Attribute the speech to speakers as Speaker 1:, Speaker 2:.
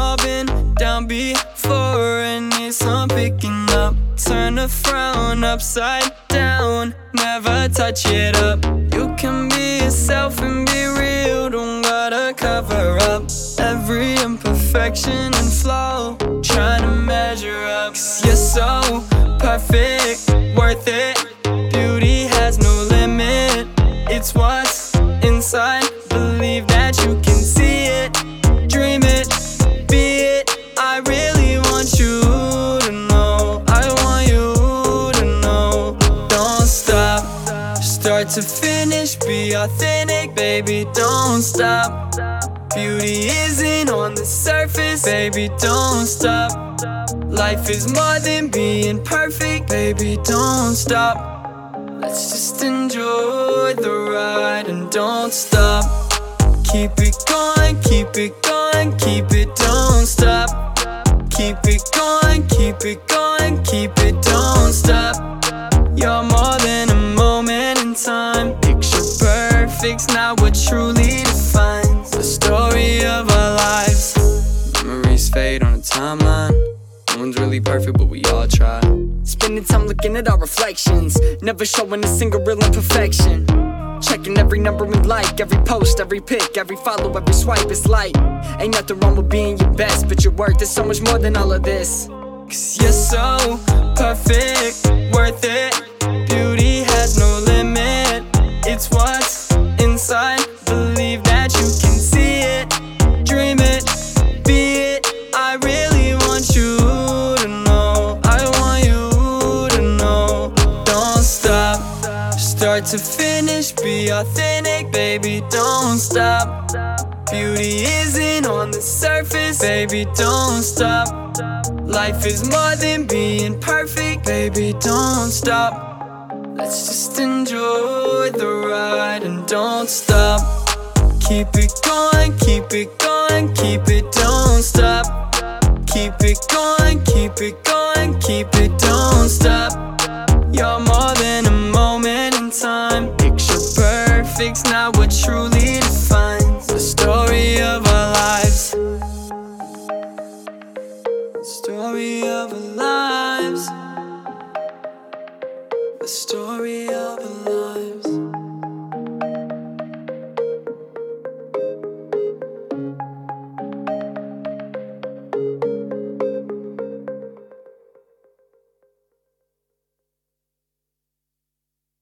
Speaker 1: all been down before, and it's on picking up. Turn a frown upside down, never touch it up. You can be yourself and be real, don't gotta cover up every imperfection and flaw, trying to measure up. 'Cause you're so perfect, worth it. Beauty has no limit, it's what's inside. Believe that you can see it, dream it, be it. I really want you to know, I want you to know. Don't stop, start to finish, be authentic, baby, don't stop. Beauty isn't on the surface, baby, don't stop. Life is more than being perfect, baby, don't stop. Let's just enjoy the ride and don't stop. Keep it going, keep it going, keep it, don't stop. Keep it going, keep it going, keep it, don't stop. You're more than a moment in time. Picture perfect's not what truly defines the story of our lives. Memories fade on a timeline. No one's really perfect, but we all try.
Speaker 2: Spending time looking at our reflections, never showing a single real imperfection. Checking every number we like, every post, every pic, every follow, every swipe, it's like ain't nothing wrong with being your best, but your worth is so much more than all of this.
Speaker 1: 'Cause you're so perfect, worth it. Beauty has no limit, it's what's inside. Believe that you can see it, dream it, be it. I really want you to know, I want you to know. Don't stop, start to finish, be authentic, baby, don't stop. Beauty isn't on the surface, baby, don't stop. Life is more than being perfect, baby, don't stop. Let's just enjoy the ride and don't stop. Keep it going, keep it going, keep it, don't stop. Keep it going, keep it going, keep it, don't stop. You're more than a moment in time. Picture perfect's not